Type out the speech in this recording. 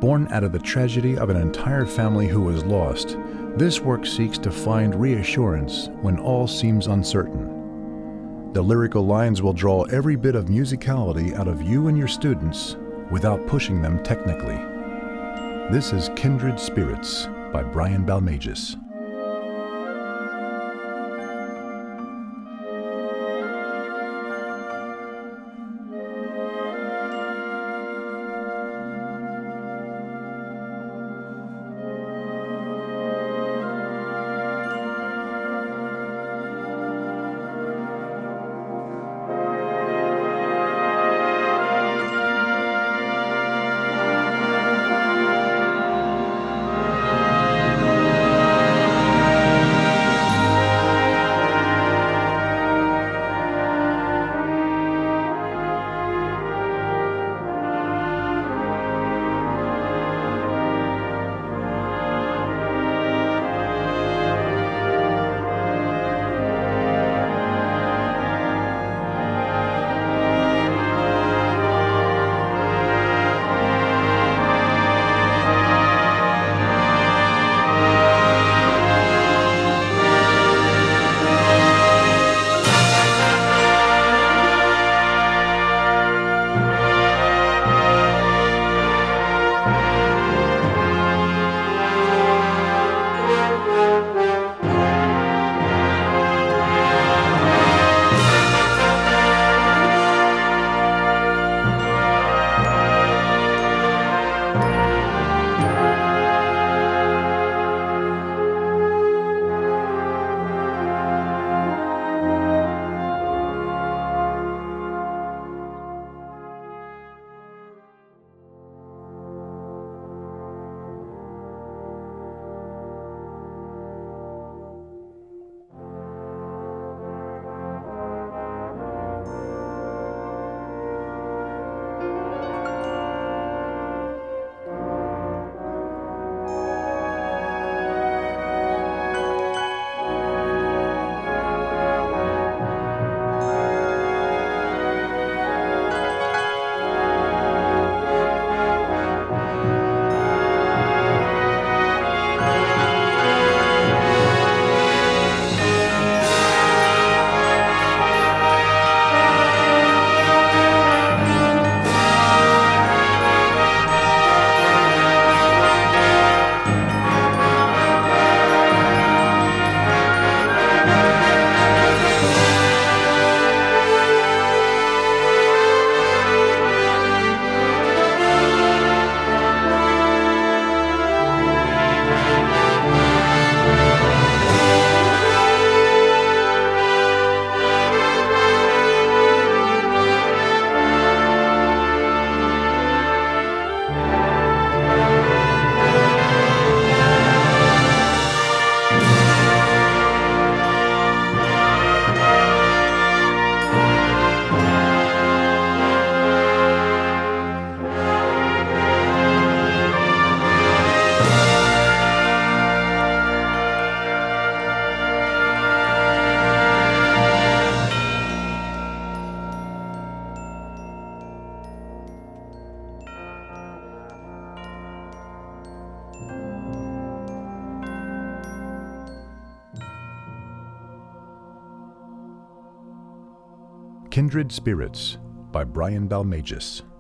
Born out of the tragedy of an entire family who was lost, this work seeks to find reassurance when all seems uncertain. The lyrical lines will draw every bit of musicality out of you and your students without pushing them technically. This is Kindred Spirits by Brian Balmages. Kindred Spirits by Brian Balmages.